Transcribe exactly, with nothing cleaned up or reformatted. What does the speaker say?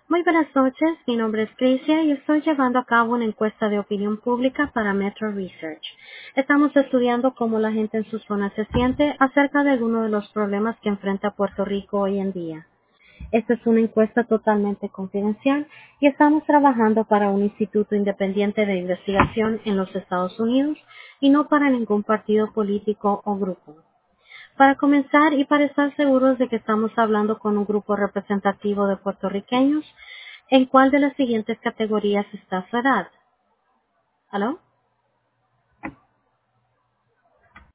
Muy buenas noches, mi nombre es Tricia y estoy llevando a cabo una encuesta de opinión pública para Metro Research. Estamos estudiando cómo la gente en su zona se siente acerca de algunos de los problemas que enfrenta Puerto Rico hoy en día. Esta es una encuesta totalmente confidencial y estamos trabajando para un instituto independiente de investigación en los Estados Unidos y no para ningún partido político o grupo. Para comenzar y para estar seguros de que estamos hablando con un grupo representativo de puertorriqueños, ¿en cuál de las siguientes categorías está su edad? ¿Aló?